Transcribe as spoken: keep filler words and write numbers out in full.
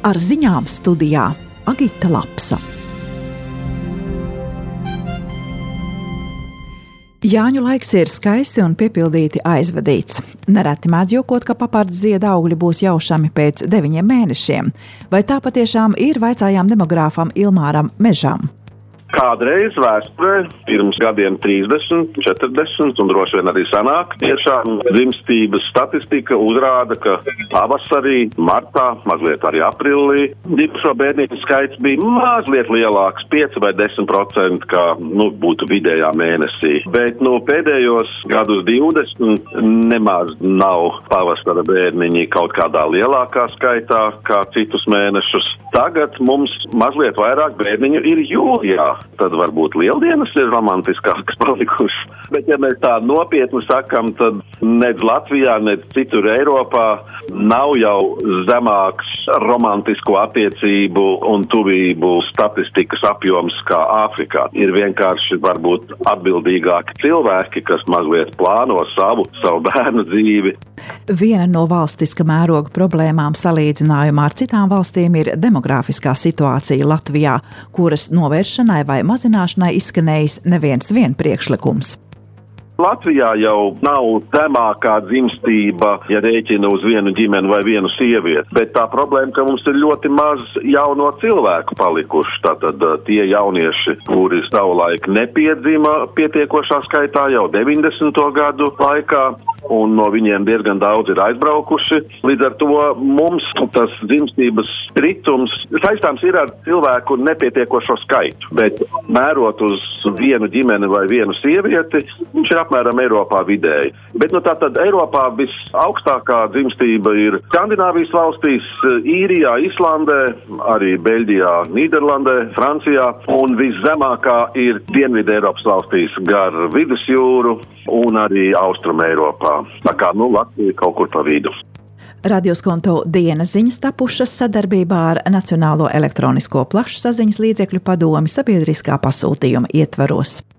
Ar ziņām studijā Agita Lapsa. Jāņu laiks ir skaisti un piepildīti aizvadīts. Nereti mēdz jokot, ka papards zieda augļi būs jaušami pēc deviņiem mēnešiem. Vai tā patiešām ir, vaicājām demogrāfam Ilmāram Mežam. Kādreiz vēsturē, pirms gadiem trīsdesmit, četrdesmit un droši vien arī sanāk, tiešām dzimstības statistika uzrāda, ka pavasarī, martā, mazliet arī aprīlī, dzimušo bērnieku skaits bija mazliet lielāks, pieci vai desmit procenti, kā, nu, būtu vidējā mēnesī. Bet, nu, pēdējos gadus divdesmit nemaz nav pavasara bērniņi kaut kādā lielākā skaitā kā citus mēnešus. Tagad mums mazliet vairāk bērniņu ir jūlijā. Tad varbūt lieldienas ir romantiskākas palikušas. Bet, ja mēs tā nopietni sakam, tad nedz Latvijā, nedz citur Eiropā nav jau zemāks romantisko attiecību un tuvību statistikas apjoms kā Āfrikā. Ir vienkārši varbūt atbildīgāki cilvēki, kas mazliet plāno savu, savu bērnu dzīvi. Viena no valstiska mēroga problēmām salīdzinājumā ar citām valstīm ir demogrāfiskā situācija Latvijā, kuras novēršanai vai mazināšanai izskanējis neviens vien priekšlikums. Latvijā jau nav zemākā dzimstība, ja rēķina uz vienu ģimeni vai vienu sievieti, bet tā problēma, ka mums ir ļoti maz jauno cilvēku palikuši. Tātad tie jaunieši, kuri savulaik nepiedzima pietiekošā skaitā jau deviņdesmito gadu laikā, un no viņiem diezgan daudz ir aizbraukuši. Līdz ar to mums tas dzimstības ritums saistāms ir ar cilvēku nepietiekošo skaitu, bet mērot uz vienu ģimeni vai vienu sievieti, viņš ir apmēram Eiropā vidēji. Bet nu tātad Eiropā visaugstākā dzimstība ir Skandināvijas valstīs, Īrijā, Islandē, arī Beļģijā, Nīderlandē, Francijā, un viszemākā ir Dienvidu Eiropas valstīs gar Vidusjūru un arī Austrum Eiropā. Tā kā, nu, Latvija kaut kur pa vidu. Radioskonto dienas ziņas tapušas sadarbībā ar Nacionālo elektronisko plašsaziņas līdzekļu padomi sabiedriskā pasūtījuma ietvaros.